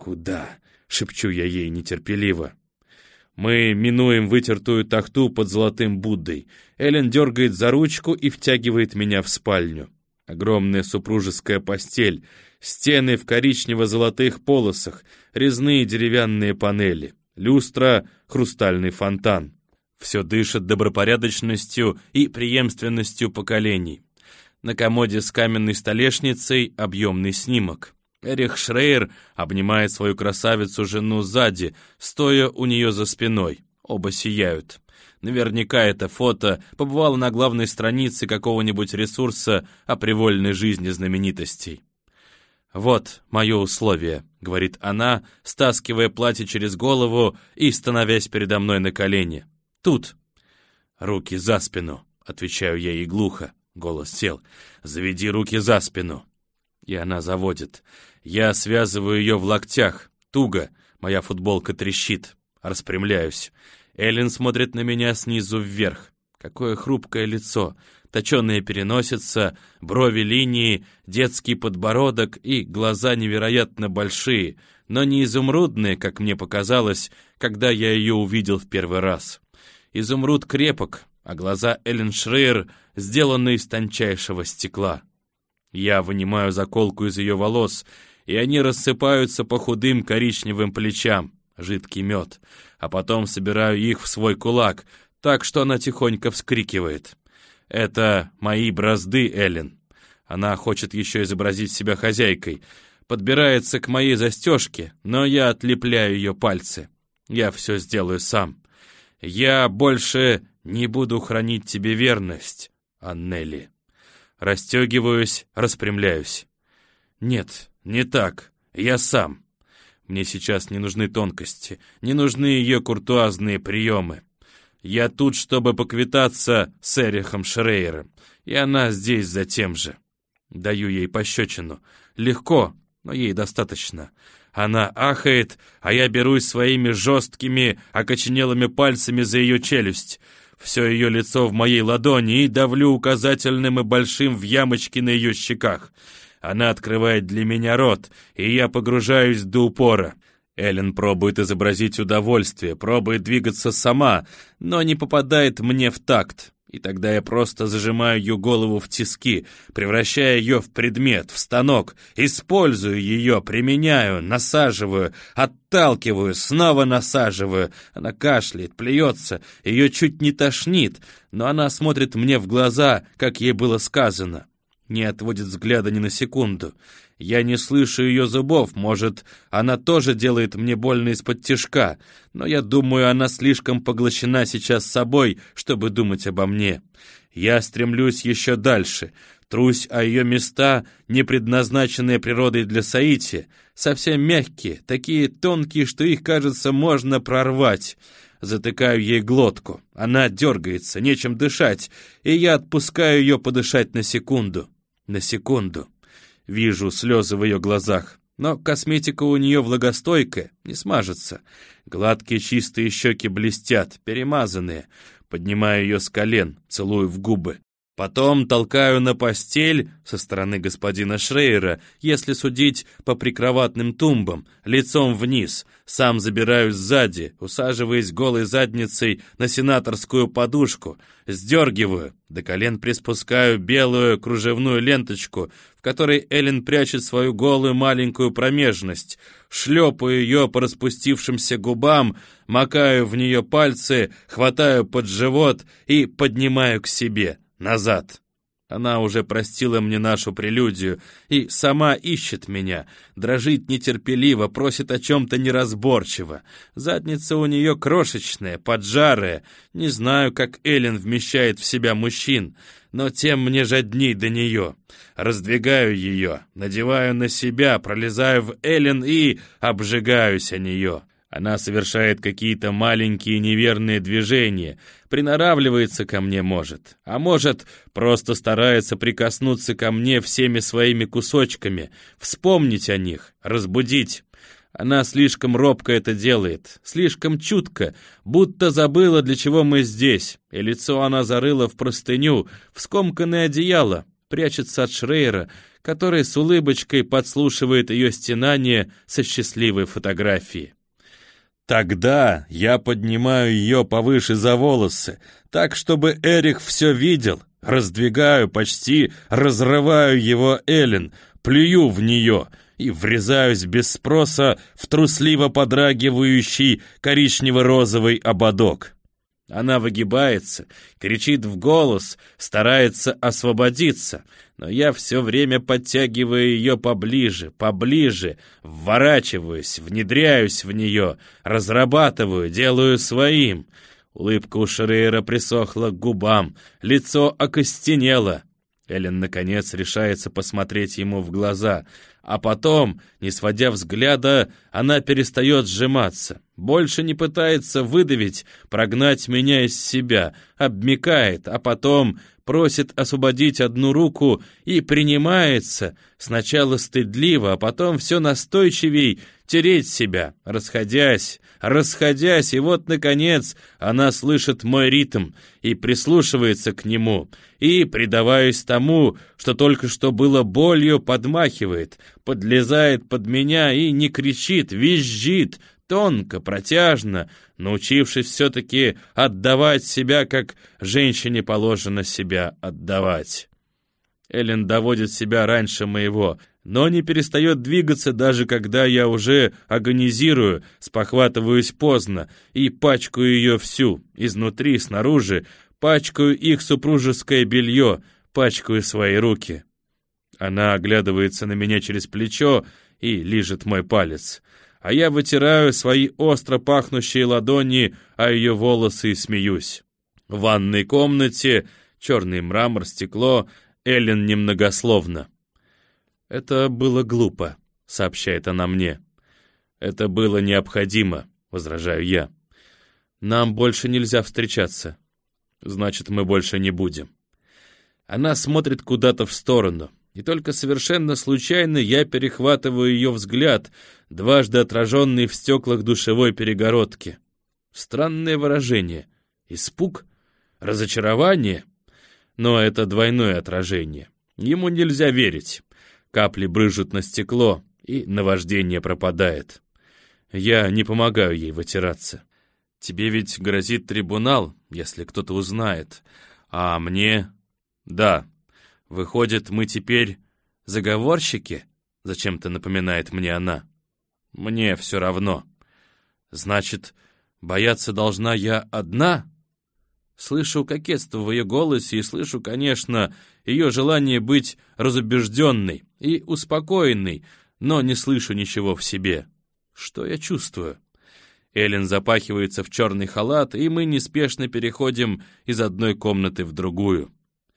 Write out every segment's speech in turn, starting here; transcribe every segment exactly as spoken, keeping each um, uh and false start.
«Куда?» — шепчу я ей нетерпеливо. Мы минуем вытертую тахту под золотым Буддой. Эллен дергает за ручку и втягивает меня в спальню. Огромная супружеская постель, стены в коричнево-золотых полосах, резные деревянные панели, люстра, хрустальный фонтан. Все дышит добропорядочностью и преемственностью поколений. На комоде с каменной столешницей объемный снимок. Эрих Шрейер обнимает свою красавицу-жену сзади, стоя у нее за спиной. Оба сияют. Наверняка это фото побывало на главной странице какого-нибудь ресурса о привольной жизни знаменитостей. «Вот мое условие», — говорит она, стаскивая платье через голову и становясь передо мной на колени. «Тут». «Руки за спину», — отвечаю я ей глухо. Голос сел. «Заведи руки за спину». И она заводит. Я связываю ее в локтях. Туго. Моя футболка трещит. Распрямляюсь. Эллен смотрит на меня снизу вверх. Какое хрупкое лицо. Точеная переносица, брови линии, детский подбородок и глаза невероятно большие, но не изумрудные, как мне показалось, когда я ее увидел в первый раз. Изумруд крепок, а глаза Эллен Шрейер сделаны из тончайшего стекла. Я вынимаю заколку из ее волос, и они рассыпаются по худым коричневым плечам, жидкий мед, а потом собираю их в свой кулак, так что она тихонько вскрикивает. «Это мои бразды, Эллен». Она хочет еще изобразить себя хозяйкой, подбирается к моей застежке, но я отлепляю ее пальцы. Я все сделаю сам. Я больше не буду хранить тебе верность, Аннели. Расстегиваюсь, распрямляюсь. Нет, не так. Я сам. Мне сейчас не нужны тонкости, не нужны ее куртуазные приемы. Я тут, чтобы поквитаться с Эрихом Шрейером, и она здесь за тем же. Даю ей пощечину. Легко, но ей достаточно. Она ахает, а я берусь своими жесткими, окоченелыми пальцами за ее челюсть. Все ее лицо в моей ладони и давлю указательным и большим в ямочки на ее щеках. Она открывает для меня рот, и я погружаюсь до упора. Эллен пробует изобразить удовольствие, пробует двигаться сама, но не попадает мне в такт. И тогда я просто зажимаю ее голову в тиски, превращая ее в предмет, в станок, использую ее, применяю, насаживаю, отталкиваю, снова насаживаю. Она кашляет, плюется, ее чуть не тошнит, но она смотрит мне в глаза, как ей было сказано. Не отводит взгляда ни на секунду. Я не слышу ее зубов, может, она тоже делает мне больно из-под тишка, но я думаю, она слишком поглощена сейчас собой, чтобы думать обо мне. Я стремлюсь еще дальше, трусь о ее места, не предназначенные природой для соития, совсем мягкие, такие тонкие, что их, кажется, можно прорвать. Затыкаю ей глотку, она дергается, нечем дышать, и я отпускаю ее подышать на секунду. На секунду. Вижу слезы в ее глазах, но косметика у нее влагостойкая, не смажется. Гладкие чистые щеки блестят, перемазанные. Поднимаю ее с колен, целую в губы. Потом толкаю на постель со стороны господина Шрейера, если судить по прикроватным тумбам, лицом вниз. Сам забираюсь сзади, усаживаясь голой задницей на сенаторскую подушку. Сдергиваю, до колен приспускаю белую кружевную ленточку, в которой Эллен прячет свою голую маленькую промежность. Шлепаю ее по распустившимся губам, макаю в нее пальцы, хватаю под живот и поднимаю к себе. Назад. Она уже простила мне нашу прелюдию и сама ищет меня, дрожит нетерпеливо, просит о чем-то неразборчиво. Задница у нее крошечная, поджарая. Не знаю, как Эллен вмещает в себя мужчин, но тем мне жадней до нее. Раздвигаю ее, надеваю на себя, пролезаю в Эллен и обжигаюсь о нее. Она совершает какие-то маленькие неверные движения, приноравливается ко мне, может, а может, просто старается прикоснуться ко мне всеми своими кусочками, вспомнить о них, разбудить. Она слишком робко это делает, слишком чутко, будто забыла, для чего мы здесь, и лицо она зарыла в простыню, в скомканное одеяло, прячется от Шрейера, который с улыбочкой подслушивает ее стенание со счастливой фотографии. Тогда я поднимаю ее повыше за волосы, так, чтобы Эрих все видел, раздвигаю, почти разрываю его Эллен, плюю в нее и врезаюсь без спроса в трусливо подрагивающий коричнево-розовый ободок. Она выгибается, кричит в голос, старается освободиться, но я все время подтягиваю ее поближе, поближе, вворачиваюсь, внедряюсь в нее, разрабатываю, делаю своим. Улыбка у Шрейера присохла к губам, лицо окостенело. Эллен, наконец, решается посмотреть ему в глаза, а потом, не сводя взгляда, она перестает сжиматься, больше не пытается выдавить, прогнать меня из себя, обмякает, а потом просит освободить одну руку и принимается, сначала стыдливо, а потом все настойчивей, тереть себя, расходясь, расходясь, и вот, наконец, она слышит мой ритм и прислушивается к нему, и, предаваясь тому, что только что было болью, подмахивает, подлезает под меня и не кричит, визжит, тонко, протяжно, научившись все-таки отдавать себя, как женщине положено себя отдавать. Эллен доводит себя раньше моего, но не перестает двигаться, даже когда я уже агонизирую, спохватываюсь поздно и пачкаю ее всю, изнутри, снаружи, пачкаю их супружеское белье, пачкаю свои руки. Она оглядывается на меня через плечо и лижет мой палец, а я вытираю свои остро пахнущие ладони о ее волосы и смеюсь. В ванной комнате черный мрамор, стекло, Эллен немногословно. «Это было глупо», — сообщает она мне. «Это было необходимо», — возражаю я. «Нам больше нельзя встречаться». «Значит, мы больше не будем». Она смотрит куда-то в сторону, и только совершенно случайно я перехватываю ее взгляд, дважды отраженный в стеклах душевой перегородки. Странное выражение. Испуг? Разочарование? Но это двойное отражение. Ему нельзя верить. Капли брызжут на стекло, и наваждение пропадает. Я не помогаю ей вытираться. Тебе ведь грозит трибунал, если кто-то узнает. А мне... Да. Выходит, мы теперь заговорщики? Зачем-то напоминает мне она. Мне все равно. Значит, бояться должна я одна? Слышу кокетство в ее голосе и слышу, конечно, ее желание быть разубежденной и успокоенной, но не слышу ничего в себе. Что я чувствую? Эллен запахивается в черный халат, и мы неспешно переходим из одной комнаты в другую.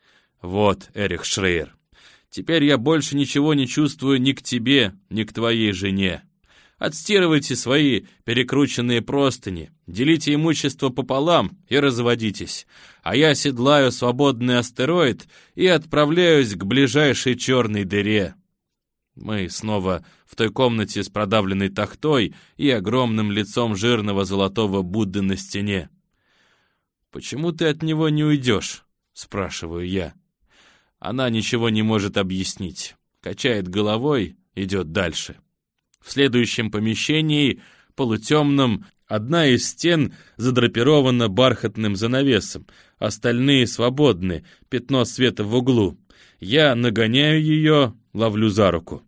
Вот, Эрих Шрейер, теперь я больше ничего не чувствую ни к тебе, ни к твоей жене. Отстирывайте свои перекрученные простыни, делите имущество пополам и разводитесь, а я седлаю свободный астероид и отправляюсь к ближайшей черной дыре. Мы снова в той комнате с продавленной тахтой и огромным лицом жирного золотого Будды на стене. «Почему ты от него не уйдешь?» — спрашиваю я. Она ничего не может объяснить, качает головой, идет дальше. В следующем помещении, полутемном, одна из стен задрапирована бархатным занавесом, остальные свободны, пятно света в углу. Я нагоняю ее, ловлю за руку.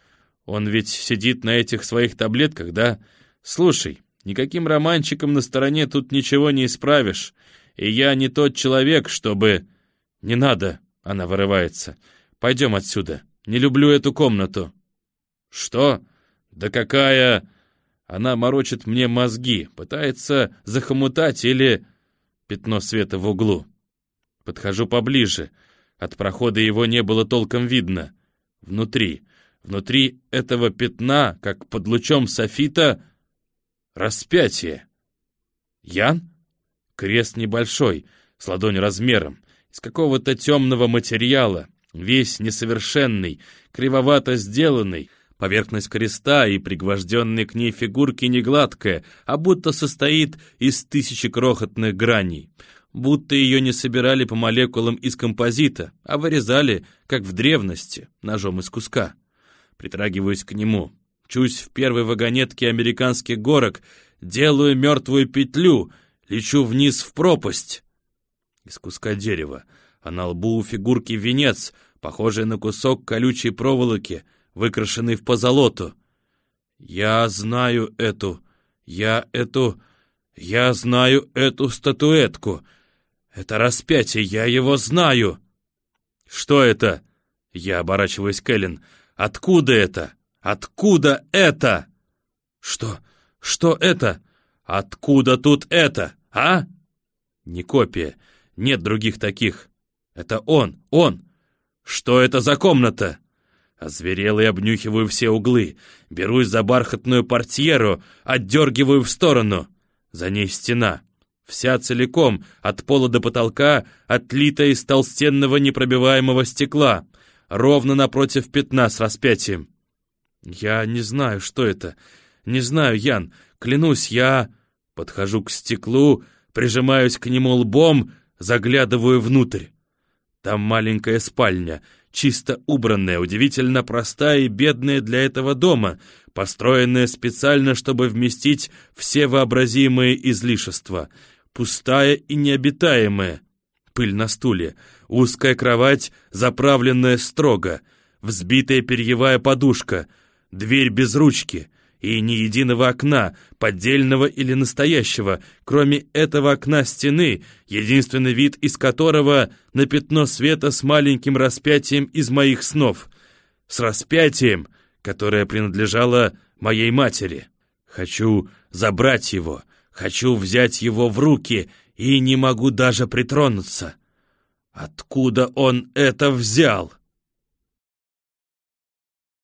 Он ведь сидит на этих своих таблетках, да? Слушай, никаким романчиком на стороне тут ничего не исправишь, и я не тот человек, чтобы... Не надо, она вырывается. Пойдем отсюда, не люблю эту комнату. Что? Да какая... Она морочит мне мозги, пытается захомутать или... Пятно света в углу. Подхожу поближе. От прохода его не было толком видно. Внутри, внутри этого пятна, как под лучом софита, распятие. Ян? Крест небольшой, с ладонь размером, из какого-то темного материала, весь несовершенный, кривовато сделанный. Поверхность креста и пригвожденной к ней фигурки не гладкая, а будто состоит из тысячи крохотных граней. будто ее не собирали по молекулам из композита, а вырезали, как в древности, ножом из куска. Притрагиваюсь к нему, чусь в первой вагонетке американских горок, делаю мертвую петлю, лечу вниз в пропасть. Из куска дерева, а на лбу у фигурки венец, похожий на кусок колючей проволоки, выкрашенный в позолоту. Я знаю эту, я эту, я знаю эту статуэтку. Это распятие, я его знаю. Что это? Я оборачиваюсь к Эллен. Откуда это? Откуда это? Что? Что это? Откуда тут это, а? Не копия, нет других таких. Это он, он. Что это за комната? Озверел и обнюхиваю все углы. Берусь за бархатную портьеру, отдергиваю в сторону. За ней стена. Вся целиком, от пола до потолка, отлита из толстенного непробиваемого стекла, ровно напротив пятна с распятием. Я не знаю, что это. Не знаю, Ян. Клянусь, я... Подхожу к стеклу, прижимаюсь к нему лбом, заглядываю внутрь. Там маленькая спальня, чисто убранная, удивительно простая и бедная для этого дома, построенная специально, чтобы вместить все вообразимые излишества. Пустая и необитаемая. Пыль на стуле, узкая кровать, заправленная строго, взбитая перьевая подушка, дверь без ручки и ни единого окна, поддельного или настоящего, кроме этого окна стены, единственный вид из которого на пятно света с маленьким распятием из моих снов. С распятием, которое принадлежало моей матери. Хочу забрать его, хочу взять его в руки и не могу даже притронуться. Откуда он это взял?